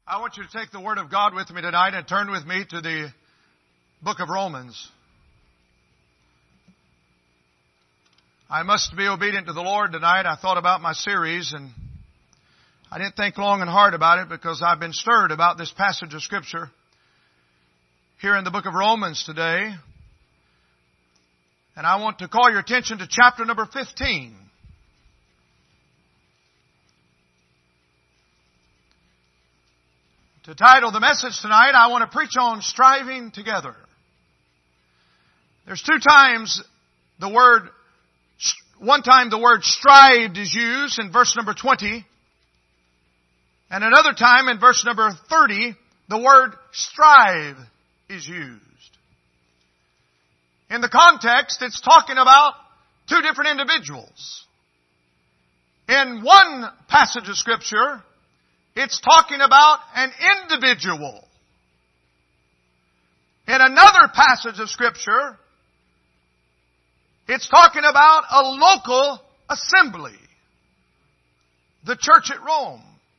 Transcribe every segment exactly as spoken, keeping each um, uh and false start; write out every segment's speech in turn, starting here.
I want you to take the Word of God with me tonight and turn with me to the book of Romans. I must be obedient to the Lord tonight. I thought about my series and I didn't think long and hard about it because I've been stirred about this passage of Scripture here in the book of Romans today. And I want to call your attention to chapter number fifteen. To title the message tonight, I want to preach on striving together. There's two times the word, one time the word strived is used in verse number twenty. And another time in verse number thirty, the word strive is used. In the context, it's talking about two different individuals. In one passage of Scripture, it's talking about an individual. In another passage of Scripture, it's talking about a local assembly, the church at Rome.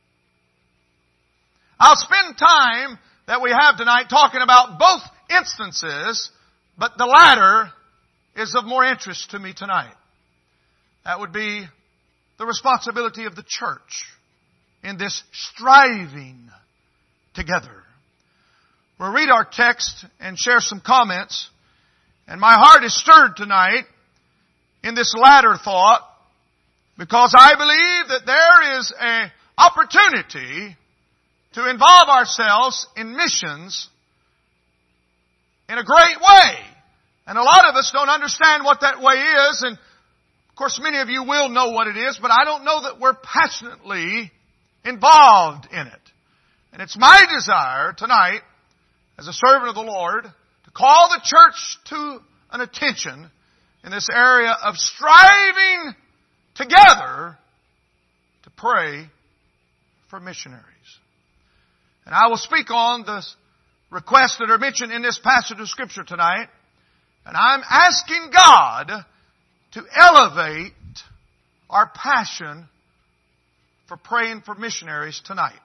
I'll spend time that we have tonight talking about both instances, but the latter is of more interest to me tonight. That would be the responsibility of the church in this striving together. We'll read our text and share some comments. And my heart is stirred tonight in this latter thought because I believe that there is an opportunity to involve ourselves in missions in a great way. And a lot of us don't understand what that way is. And of course many of you will know what it is, but I don't know that we're passionately involved in it. And it's my desire tonight, as a servant of the Lord, to call the church to an attention in this area of striving together to pray for missionaries. And I will speak on the requests that are mentioned in this passage of Scripture tonight. And I'm asking God to elevate our passion for praying for missionaries tonight.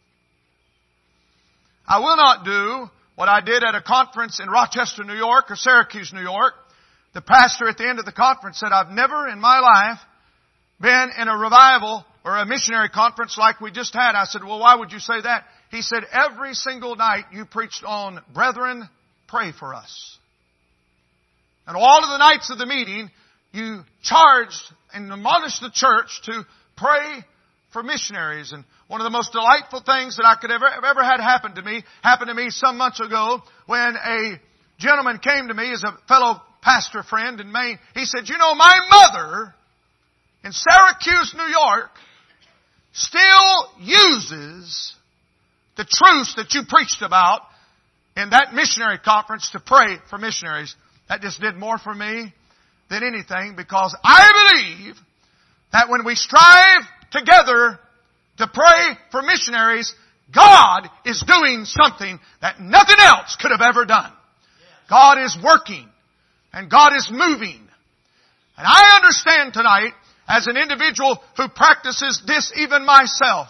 I will not do what I did at a conference in Rochester, New York, or Syracuse, New York. The pastor at the end of the conference said, I've never in my life been in a revival or a missionary conference like we just had. I said, well, why would you say that? He said, every single night you preached on, brethren, pray for us. And all of the nights of the meeting, you charged and admonished the church to pray for missionaries. And one of the most delightful things that I could ever, have ever had happen to me, happened to me some months ago when a gentleman came to me as a fellow pastor friend in Maine. He said, you know, my mother in Syracuse, New York, still uses the truths that you preached about in that missionary conference to pray for missionaries. That just did more for me than anything because I believe that when we strive together to pray for missionaries, God is doing something that nothing else could have ever done. God is working and God is moving. And I understand tonight, as an individual who practices this even myself,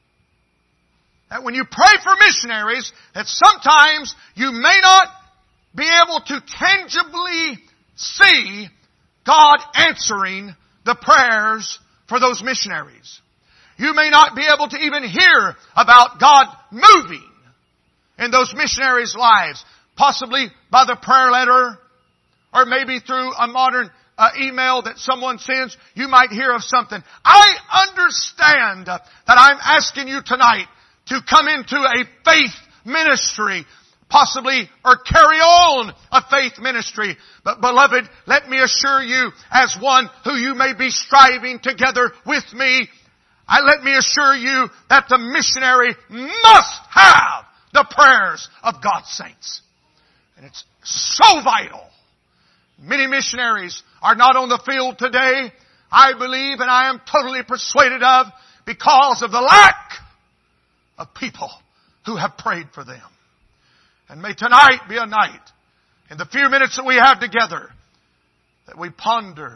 that when you pray for missionaries, that sometimes you may not be able to tangibly see God answering the prayers for those missionaries. You may not be able to even hear about God moving in those missionaries' lives, possibly by the prayer letter or maybe through a modern uh, email that someone sends. You might hear of something. I understand that I'm asking you tonight to come into a faith ministry, possibly, or carry on a faith ministry. But beloved, let me assure you, as one who you may be striving together with me, I let me assure you that the missionary must have the prayers of God's saints. And it's so vital. Many missionaries are not on the field today, I believe, and I am totally persuaded of, because of the lack of people who have prayed for them. And may tonight be a night, in the few minutes that we have together, that we ponder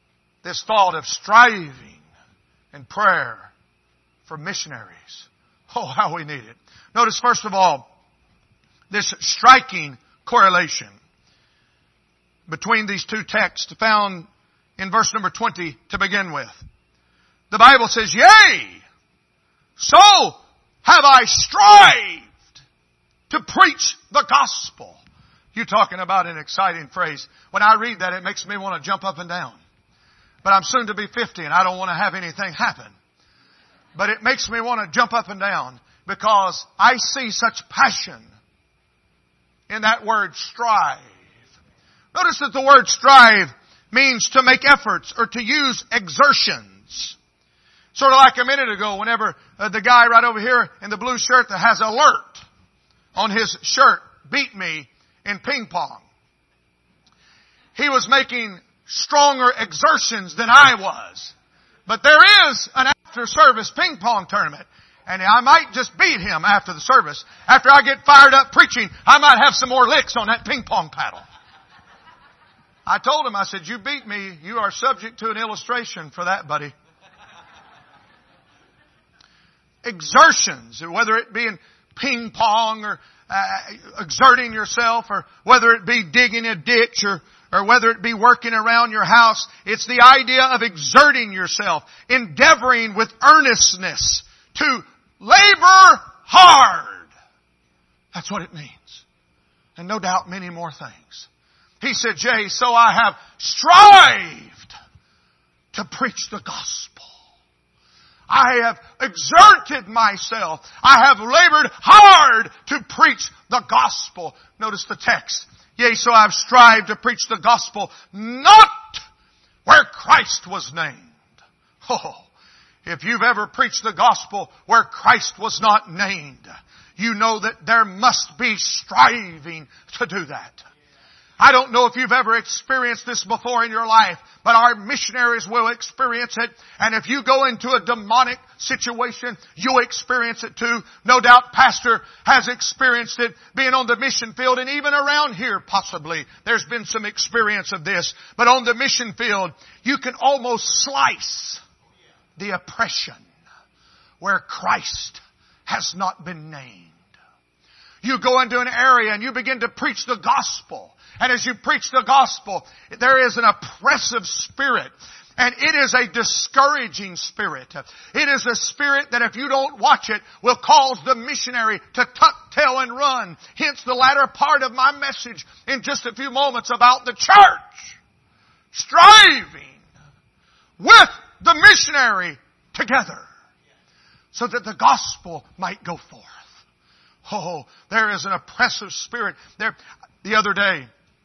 this thought of striving and prayer for missionaries Oh, how we need it. Notice first of all, this striking correlation between these two texts found in verse number twenty to begin with. The Bible says, yea, so have I strived to preach the gospel. You're talking about an exciting phrase. When I read that, it makes me want to jump up and down. But I'm soon to be fifty and I don't want to have anything happen. But it makes me want to jump up and down because I see such passion in that word strive. Notice that the word strive means to make efforts or to use exertions. Sort of like a minute ago whenever uh, the guy right over here in the blue shirt that has alert on his shirt beat me in ping pong. He was making stronger exertions than I was. But there is an after-service ping pong tournament. And I might just beat him after the service. After I get fired up preaching, I might have some more licks on that ping pong paddle. I told him, I said, you beat me. You are subject to an illustration for that, buddy. Exertions, whether it be in ping pong or uh, exerting yourself, or whether it be digging a ditch, or or whether it be working around your house. It's the idea of exerting yourself, endeavoring with earnestness to labor hard. That's what it means. And no doubt many more things. He said, yea, so I have strived to preach the gospel. I have exerted myself. I have labored hard to preach the gospel. Notice the text. Yea, so I have strived to preach the gospel, not where Christ was named. Oh, if you've ever preached the gospel where Christ was not named, you know that there must be striving to do that. I don't know if you've ever experienced this before in your life, but our missionaries will experience it. And if you go into a demonic situation, you'll experience it too. No doubt Pastor has experienced it being on the mission field, and even around here possibly there's been some experience of this. But on the mission field, you can almost slice the oppression where Christ has not been named. You go into an area and you begin to preach the gospel. And as you preach the gospel, there is an oppressive spirit. And it is a discouraging spirit. It is a spirit that if you don't watch it, will cause the missionary to tuck tail and run. Hence the latter part of my message in just a few moments about the church striving with the missionary together so that the gospel might go forth. Oh, there is an oppressive spirit there. The other day,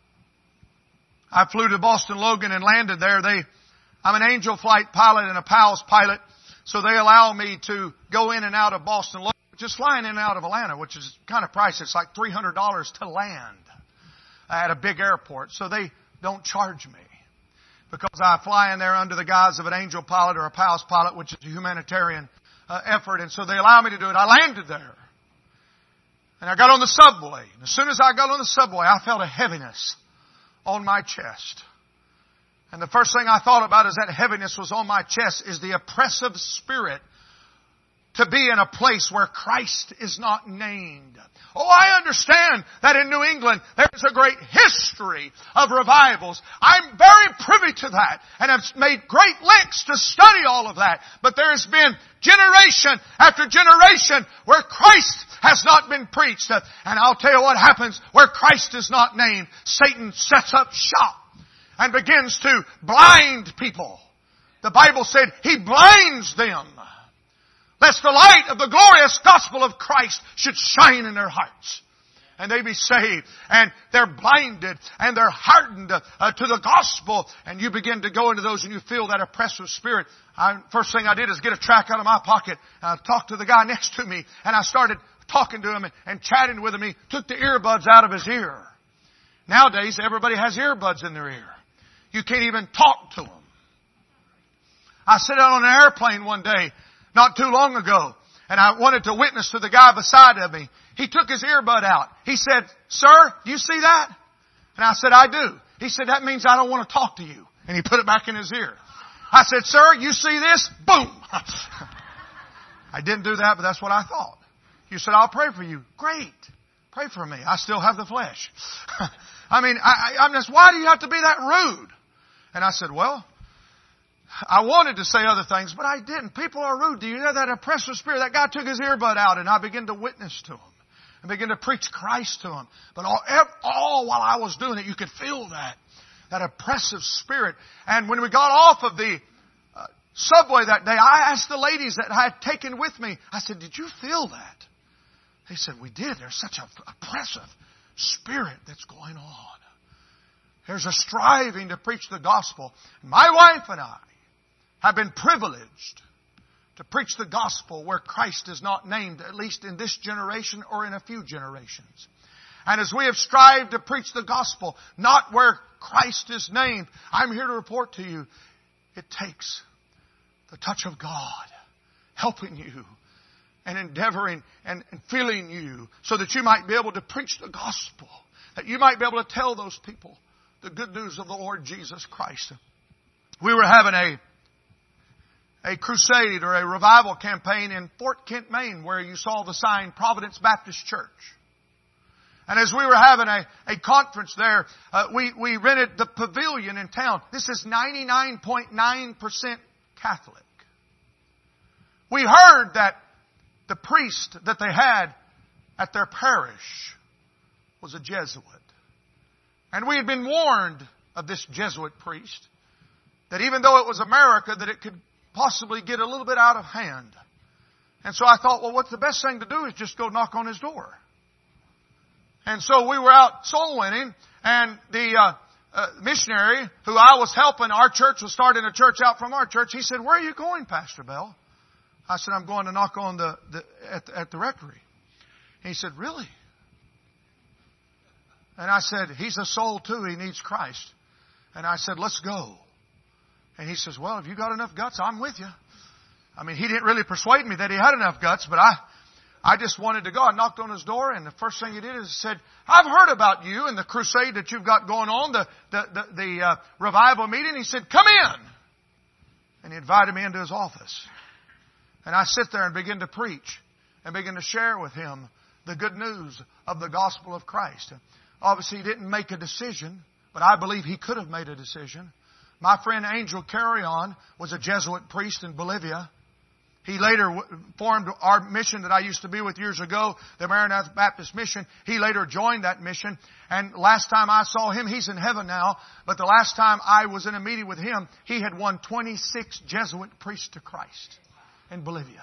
I flew to Boston Logan and landed there. They, I'm an Angel Flight pilot and a PALS pilot, so they allow me to go in and out of Boston Logan, just flying in and out of Atlanta, which is kind of pricey. It's like three hundred dollars to land at a big airport, so they don't charge me because I fly in there under the guise of an Angel pilot or a PALS pilot, which is a humanitarian uh, effort, and so they allow me to do it. I landed there. And I got on the subway. And as soon as I got on the subway, I felt a heaviness on my chest. And the first thing I thought about as that heaviness was on my chest is the oppressive spirit to be in a place where Christ is not named. Oh, I understand that in New England there's a great history of revivals. I'm very privy to that and have made great lengths to study all of that. But there has been generation after generation where Christ has not been preached. And I'll tell you what happens where Christ is not named. Satan sets up shop and begins to blind people. The Bible said He blinds them, lest the light of the glorious gospel of Christ should shine in their hearts. And they be saved. And they're blinded. And they're hardened uh, to the gospel. And you begin to go into those and you feel that oppressive spirit. I, first thing I did is get a tract out of my pocket. And I talked to the guy next to me. And I started talking to him and, and chatting with him. He took the earbuds out of his ear. Nowadays, everybody has earbuds in their ear. You can't even talk to them. I sat out on an airplane one day not too long ago, and I wanted to witness to the guy beside of me. He took his earbud out. He said, "Sir, do you see that?" And I said, "I do." He said, "That means I don't want to talk to you." And he put it back in his ear. I said, "Sir, you see this?" Boom. I didn't do that, but that's what I thought. You said, I'll pray for you. Great. Pray for me. I still have the flesh. I mean, I, I, I'm just, why do you have to be that rude? And I said, well, I wanted to say other things, but I didn't. People are rude. Do you know that oppressive spirit? That guy took his earbud out, and I began to witness to him and began to preach Christ to him. But all, all while I was doing it, you could feel that, that oppressive spirit. And when we got off of the uh, subway that day, I asked the ladies that I had taken with me, I said, did you feel that? They said, we did. There's such an oppressive spirit that's going on. There's a striving to preach the gospel. My wife and I have been privileged to preach the gospel where Christ is not named, at least in this generation or in a few generations. And as we have strived to preach the gospel, not where Christ is named, I'm here to report to you, it takes the touch of God helping you and endeavoring and, and filling you so that you might be able to preach the gospel, that you might be able to tell those people the good news of the Lord Jesus Christ. We were having a a crusade or a revival campaign in Fort Kent, Maine, where you saw the sign Providence Baptist Church. And as we were having a, a conference there, uh, we, we rented the pavilion in town. This is ninety-nine point nine percent Catholic. We heard that the priest that they had at their parish was a Jesuit. And we had been warned of this Jesuit priest, that even though it was America, that it could possibly get a little bit out of hand. And so I thought, well, what's the best thing to do is just go knock on his door. And so we were out soul winning, and the uh, uh, missionary who I was helping, our church was starting a church out from our church, he said, where are you going, Pastor Bell? I said, I'm going to knock on the, the at, the, at the rectory. And he said, really? And I said, he's a soul too. He needs Christ. And I said, let's go. And he says, well, if you got enough guts, I'm with you. I mean, he didn't really persuade me that he had enough guts, but I, I just wanted to go. I knocked on his door, and the first thing he did is said, I've heard about you and the crusade that you've got going on, the, the, the, the uh, revival meeting. He said, come in. And he invited me into his office. And I sit there and begin to preach and begin to share with him the good news of the gospel of Christ. Obviously, he didn't make a decision, but I believe he could have made a decision. My friend Angel Carrion was a Jesuit priest in Bolivia. He later formed our mission that I used to be with years ago, the Maranatha Baptist Mission. He later joined that mission. And last time I saw him, he's in heaven now. But the last time I was in a meeting with him, he had won twenty-six Jesuit priests to Christ in Bolivia.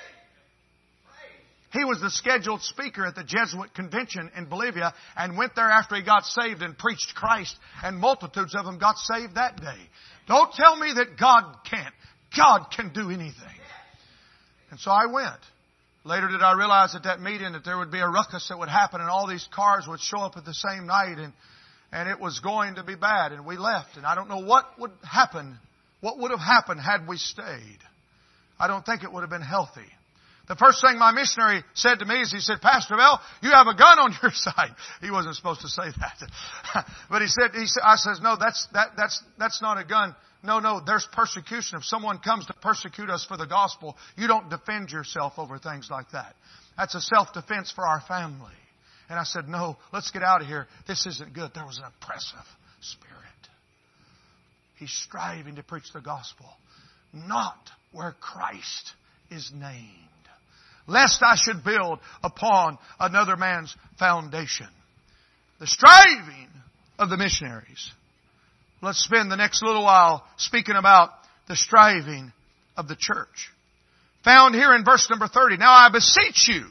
He was the scheduled speaker at the Jesuit convention in Bolivia and went there after he got saved and preached Christ. And multitudes of them got saved that day. Don't tell me that God can't. God can do anything. And so I went. Later did I realize at that meeting that there would be a ruckus that would happen and all these cars would show up at the same night and, and it was going to be bad. And we left. And I don't know what would happen, what would have happened had we stayed. I don't think it would have been healthy. The first thing my missionary said to me is he said, Pastor Bell, you have a gun on your side. He wasn't supposed to say that. But he said, he said, I says, no, that's, that, that's, that's not a gun. No, no, there's persecution. If someone comes to persecute us for the gospel, you don't defend yourself over things like that. That's a self-defense for our family. And I said, no, let's get out of here. This isn't good. There was an oppressive spirit. He's striving to preach the gospel, not where Christ is named, lest I should build upon another man's foundation. The striving of the missionaries. Let's spend the next little while speaking about the striving of the church. Found here in verse number thirty. Now I beseech you.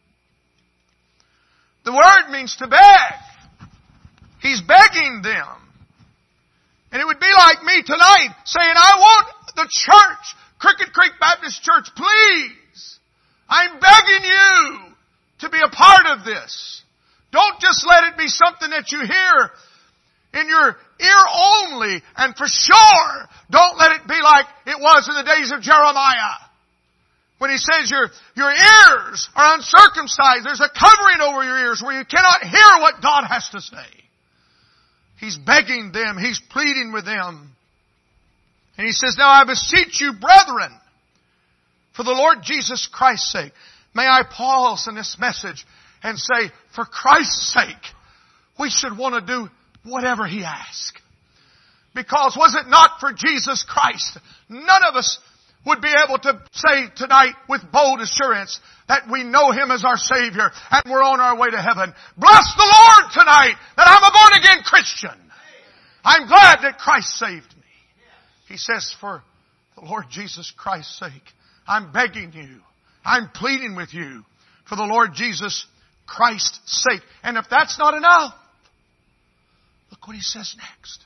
The word means to beg. He's begging them. And it would be like me tonight saying, I want the church, Cricket Creek Baptist Church, please. I'm begging you to be a part of this. Don't just let it be something that you hear in your ear only. And for sure, don't let it be like it was in the days of Jeremiah. When he says your, your ears are uncircumcised, there's a covering over your ears where you cannot hear what God has to say. He's begging them. He's pleading with them. And he says, now I beseech you, brethren, For the Lord Jesus Christ's sake. May I pause in this message and say, for Christ's sake, we should want to do whatever He asks. Because was it not for Jesus Christ, none of us would be able to say tonight with bold assurance that we know Him as our Savior and we're on our way to heaven. Bless the Lord tonight that I'm a born again Christian. I'm glad that Christ saved me. He says, for the Lord Jesus Christ's sake, I'm begging you, I'm pleading with you for the Lord Jesus Christ's sake. And if that's not enough, look what He says next.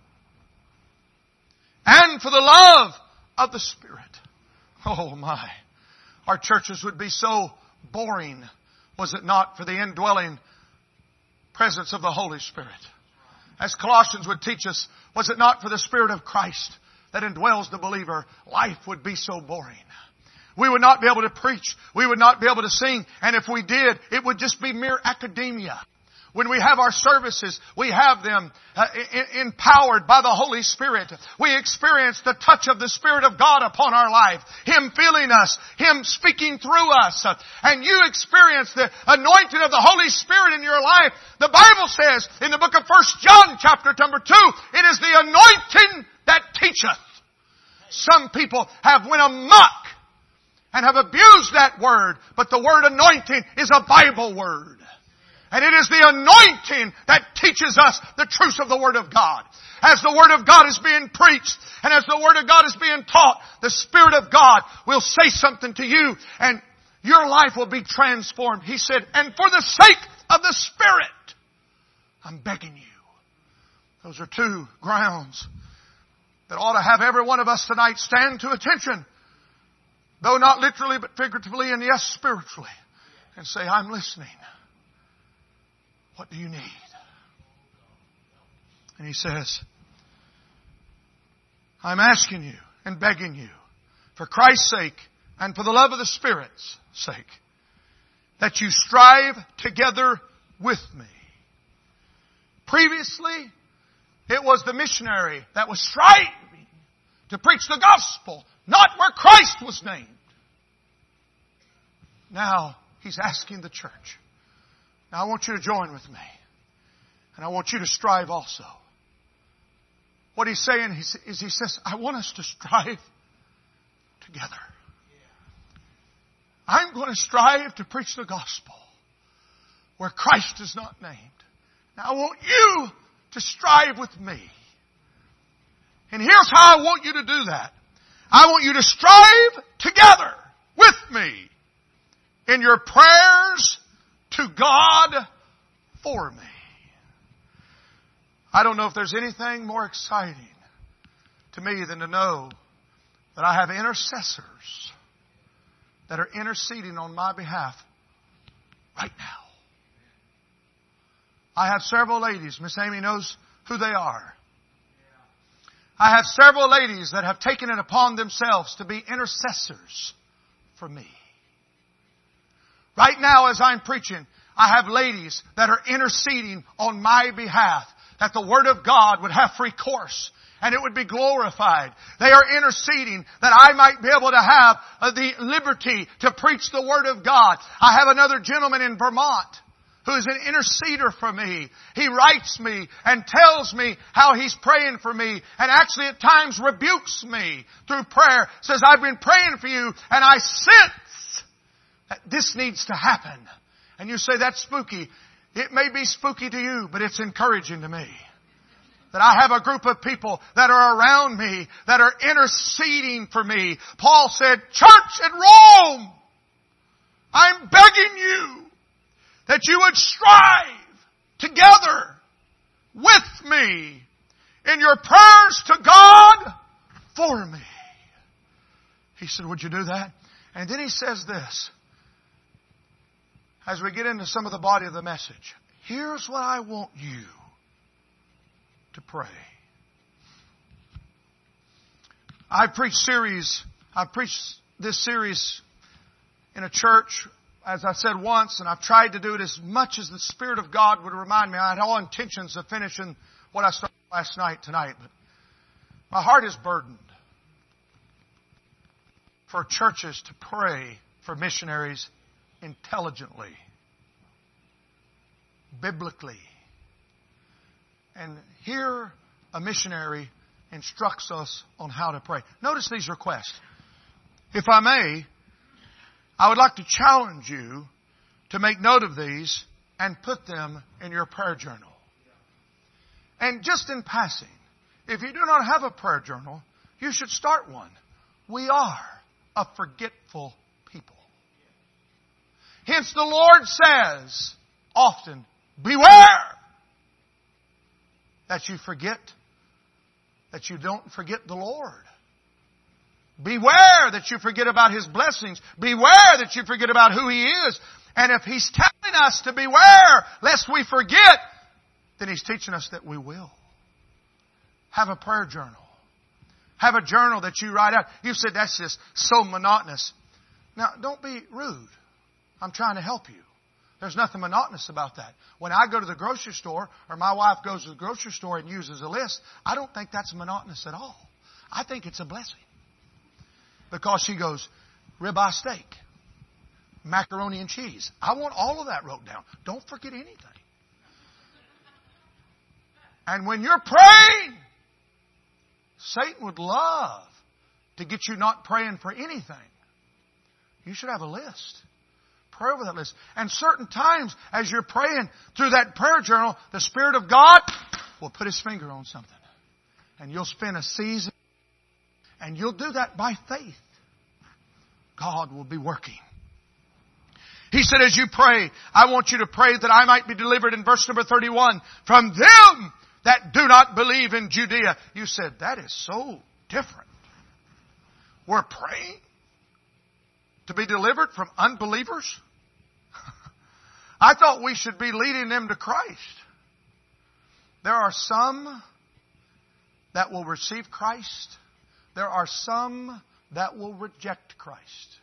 And for the love of the Spirit. Oh my. Our churches would be so boring, was it not, for the indwelling presence of the Holy Spirit. As Colossians would teach us, was it not for the Spirit of Christ that indwells the believer, life would be so boring. We would not be able to preach. We would not be able to sing. And if we did, it would just be mere academia. When we have our services, we have them uh, in, empowered by the Holy Spirit. We experience the touch of the Spirit of God upon our life. Him feeling us. Him speaking through us. Uh, and you experience the anointing of the Holy Spirit in your life. The Bible says in the book of First John chapter number two, it is the anointing that teacheth. Some people have went amok and have abused that word, but the word anointing is a Bible word. And it is the anointing that teaches us the truth of the Word of God. As the Word of God is being preached and as the Word of God is being taught, the Spirit of God will say something to you and your life will be transformed. He said, and for the sake of the Spirit, I'm begging you. Those are two grounds that ought to have every one of us tonight stand to attention. Though not literally but figuratively and yes spiritually. And say, I'm listening. What do you need? And He says, I'm asking you and begging you for Christ's sake and for the love of the Spirit's sake that you strive together with me. Previously, it was the missionary that was striving to preach the gospel, not where Christ was named. Now, He's asking the church. Now I want you to join with me. And I want you to strive also. What He's saying is He says, I want us to strive together. I'm going to strive to preach the gospel where Christ is not named. Now I want you to strive with me. And here's how I want you to do that. I want you to strive together with me in your prayers to God for me. I don't know if there's anything more exciting to me than to know that I have intercessors that are interceding on my behalf right now. I have several ladies, Miss Amy knows who they are. I have several ladies that have taken it upon themselves to be intercessors for me. Right now as I'm preaching, I have ladies that are interceding on my behalf that the Word of God would have free course and it would be glorified. They are interceding that I might be able to have the liberty to preach the Word of God. I have another gentleman in Vermont who is an interceder for me. He writes me and tells me how he's praying for me and actually at times rebukes me through prayer. Says, I've been praying for you and I sense that this needs to happen. And you say, that's spooky. It may be spooky to you, but it's encouraging to me. That I have a group of people that are around me that are interceding for me. Paul said, church at Rome, I'm begging you that you would strive together with me in your prayers to God for me. He said, would you do that? And then he says this, as we get into some of the body of the message. Here's what I want you to pray. I preach series, I preached this series in a church, as I said once, and I've tried to do it as much as the Spirit of God would remind me. I had all intentions of finishing what I started last night tonight, but my heart is burdened. for churches to pray for missionaries intelligently, biblically. And here a missionary instructs us on how to pray. Notice these requests. If I may, I would like to challenge you to make note of these and put them in your prayer journal. And just in passing, if you do not have a prayer journal, you should start one. We are a forgetful people. Hence the Lord says often, beware that you forget, that you don't forget the Lord. Beware that you forget about His blessings. Beware that you forget about who He is. And if He's telling us to beware lest we forget, then He's teaching us that we will. Have a prayer journal. Have a journal that you write out. You said that's just so monotonous. Now, don't be rude. I'm trying to help you. There's nothing monotonous about that. When I go to the grocery store, or my wife goes to the grocery store and uses a list, I don't think that's monotonous at all. I think it's a blessing. Because she goes, ribeye steak, macaroni and cheese. I want all of that wrote down. Don't forget anything. And when you're praying, Satan would love to get you not praying for anything. You should have a list. Pray over that list. And certain times, as you're praying through that prayer journal, the Spirit of God will put His finger on something. And you'll spend a season. And you'll do that by faith. God will be working. He said, as you pray, I want you to pray that I might be delivered, in verse number thirty-one, from them that do not believe in Judea. You said, that is so different. We're praying to be delivered from unbelievers? I thought we should be leading them to Christ. There are some that will receive Christ. There are some that will reject Christ.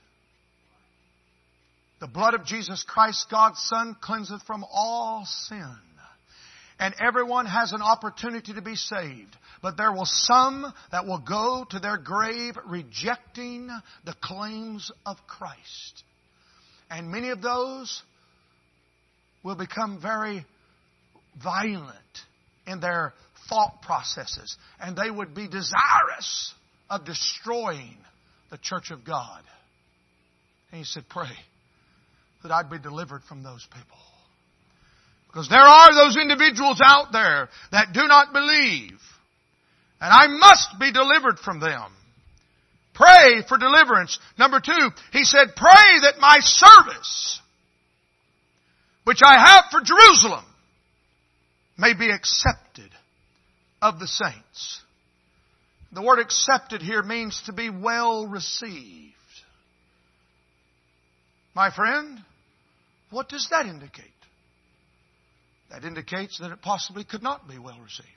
The blood of Jesus Christ, God's Son, cleanseth from all sin. And everyone has an opportunity to be saved. But there will some that will go to their grave rejecting the claims of Christ. And many of those will become very violent in their thought processes. And they would be desirous of destroying the church of God. And He said, pray that I'd be delivered from those people. Because there are those individuals out there that do not believe. And I must be delivered from them. Pray for deliverance. Number two, He said, pray that my service, which I have for Jerusalem, may be accepted of the saints. The word accepted here means to be well received. My friend, what does that indicate? That indicates that it possibly could not be well received.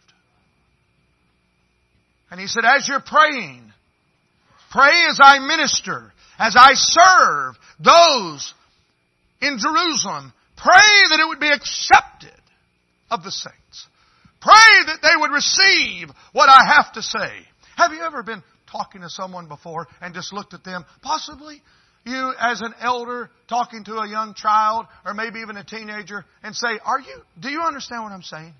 And He said, as you're praying, pray as I minister, as I serve those in Jerusalem. Pray that it would be accepted of the saints. Pray that they would receive what I have to say. Have you ever been talking to someone before and just looked at them? Possibly you as an elder talking to a young child or maybe even a teenager and say, "Are you, do you understand what I'm saying?"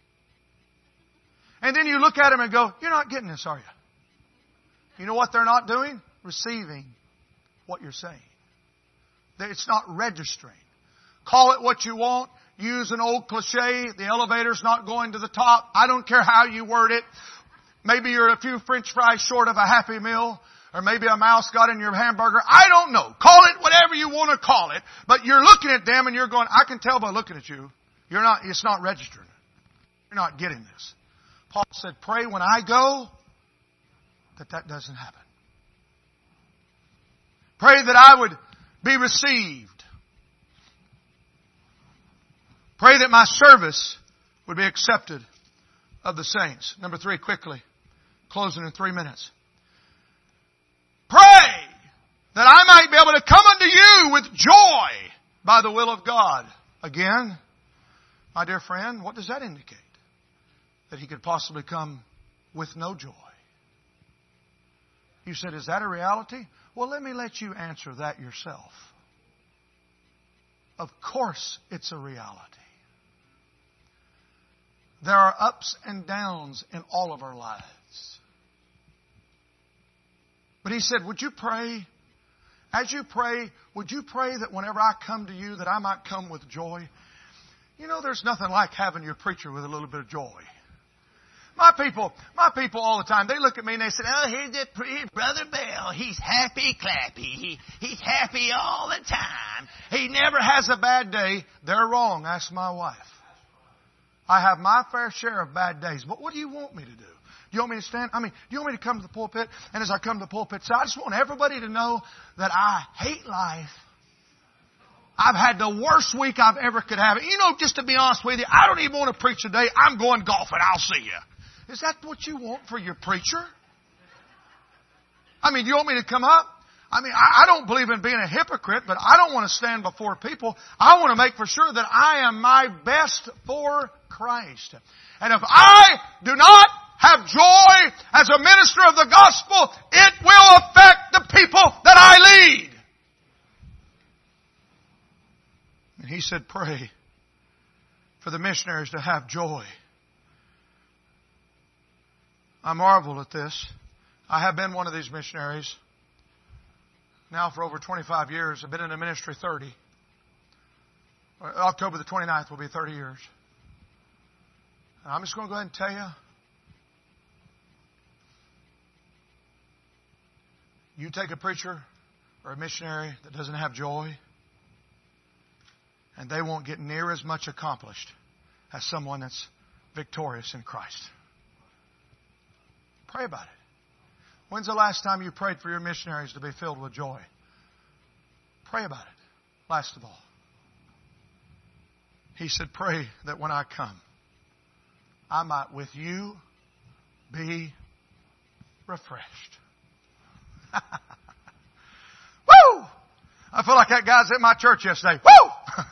And then you look at them and go, "You're not getting this, are you?" You know what they're not doing? Receiving what you're saying. It's not registering. Call it what you want. Use an old cliche. The elevator's not going to the top. I don't care how you word it. Maybe you're a few French fries short of a Happy Meal. Or maybe a mouse got in your hamburger. I don't know. Call it whatever you want to call it. But you're looking at them and you're going, I can tell by looking at you. You're not, it's not registering. You're not getting this. Paul said, pray when I go that that doesn't happen. Pray that I would be received. Pray that my service would be accepted of the saints. Number three, quickly. Closing in three minutes. Pray that I might be able to come unto you with joy by the will of God. Again, my dear friend, what does that indicate? That he could possibly come with no joy. You said, is that a reality? Well, let me let you answer that yourself. Of course it's a reality. There are ups and downs in all of our lives. But he said, would you pray? As you pray, would you pray that whenever I come to you, that I might come with joy? You know, there's nothing like having your preacher with a little bit of joy. My people, my people all the time, they look at me and they say, oh, here's that pretty Brother Bell. He's happy clappy. He, he's happy all the time. He never has a bad day. They're wrong. Ask my wife. I have my fair share of bad days. But what do you want me to do? Do you want me to stand? I mean, do you want me to come to the pulpit? And as I come to the pulpit, so I just want everybody to know that I hate life. I've had the worst week I've ever could have. You know, just to be honest with you, I don't even want to preach today. I'm going golfing. I'll see you. Is that what you want for your preacher? I mean, do you want me to come up? I mean, I, I don't believe in being a hypocrite, but I don't want to stand before people. I want to make for sure that I am my best for Christ. And if I do not have joy as a minister of the gospel, it will affect the people that I lead. And he said, pray for the missionaries to have joy. I marvel at this. I have been one of these missionaries now for over twenty-five years. I've been in the ministry thirty. October the twenty-ninth will be thirty years. And I'm just going to go ahead and tell you, you take a preacher or a missionary that doesn't have joy, and they won't get near as much accomplished as someone that's victorious in Christ. Pray about it. When's the last time you prayed for your missionaries to be filled with joy? Pray about it. Last of all, he said, pray that when I come, I might with you be refreshed. Woo! I feel like that guy's at my church yesterday. Woo!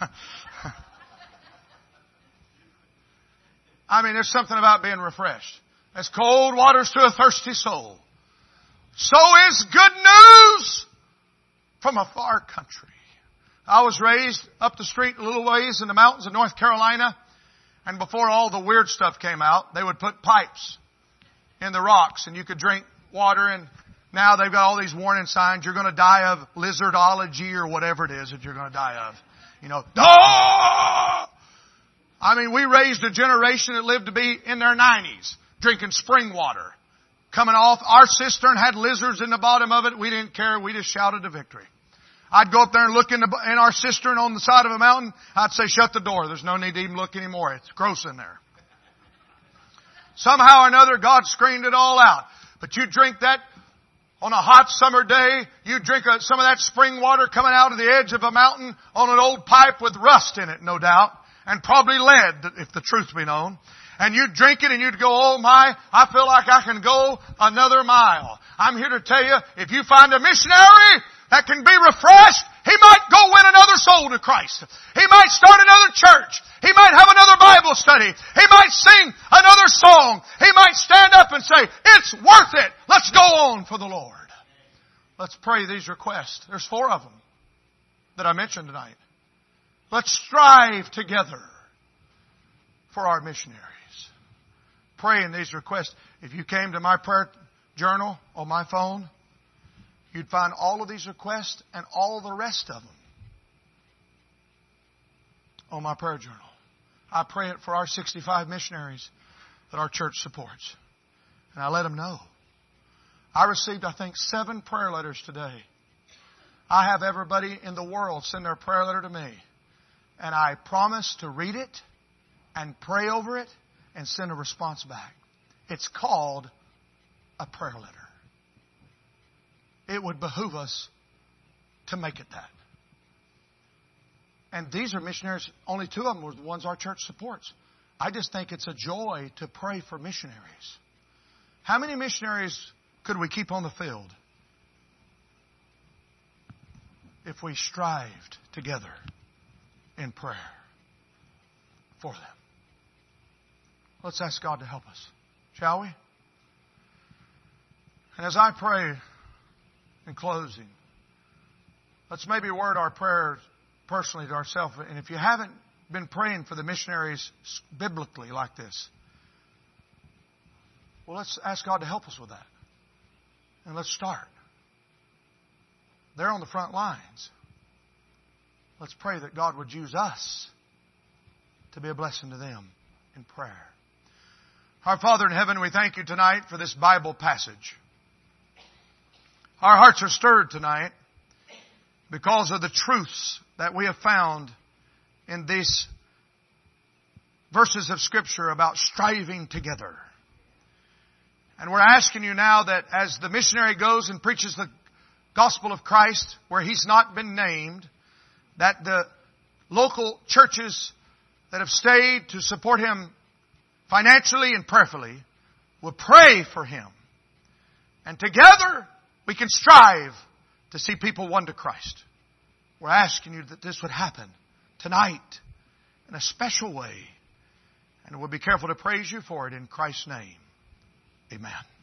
I mean, there's something about being refreshed. As cold waters to a thirsty soul, so is good news from a far country. I was raised up the street a little ways in the mountains of North Carolina, and before all the weird stuff came out, they would put pipes in the rocks and you could drink water, and now they've got all these warning signs. You're going to die of lizardology or whatever it is that you're going to die of. You know, ah! I mean, we raised a generation that lived to be in their nineties. Drinking spring water. Coming off, our cistern had lizards in the bottom of it. We didn't care. We just shouted to victory. I'd go up there and look in, the, in our cistern on the side of a mountain. I'd say, shut the door. There's no need to even look anymore. It's gross in there. Somehow or another, God screened it all out. But you drink that on a hot summer day. You drink a, some of that spring water coming out of the edge of a mountain on an old pipe with rust in it, no doubt. And probably lead, if the truth be known. And you'd drink it and you'd go, oh my, I feel like I can go another mile. I'm here to tell you, if you find a missionary that can be refreshed, he might go win another soul to Christ. He might start another church. He might have another Bible study. He might sing another song. He might stand up and say, it's worth it. Let's go on for the Lord. Let's pray these requests. There's four of them that I mentioned tonight. Let's strive together for our missionaries. Pray in these requests. If you came to my prayer journal on my phone, you'd find all of these requests and all the rest of them on my prayer journal. I pray it for our sixty-five missionaries that our church supports. And I let them know. I received, I think, seven prayer letters today. I have everybody in the world send their prayer letter to me. And I promise to read it and pray over it and send a response back. It's called a prayer letter. It would behoove us to make it that. And these are missionaries, only two of them were the ones our church supports. I just think it's a joy to pray for missionaries. How many missionaries could we keep on the field if we strived together in prayer for them? Let's ask God to help us, shall we? And as I pray, In closing, let's maybe word our prayers personally to ourselves. And if you haven't been praying for the missionaries biblically like this, well, let's ask God to help us with that. And let's start. They're on the front lines. Let's pray that God would use us to be a blessing to them in prayer. Our Father in heaven, we thank You tonight for this Bible passage. Our hearts are stirred tonight because of the truths that we have found in these verses of Scripture about striving together. And we're asking You now that as the missionary goes and preaches the gospel of Christ where he's not been named, that the local churches that have stayed to support him financially and prayerfully will pray for him. And together we can strive to see people won to Christ. We're asking You that this would happen tonight in a special way. And we'll be careful to praise You for it in Christ's name. Amen.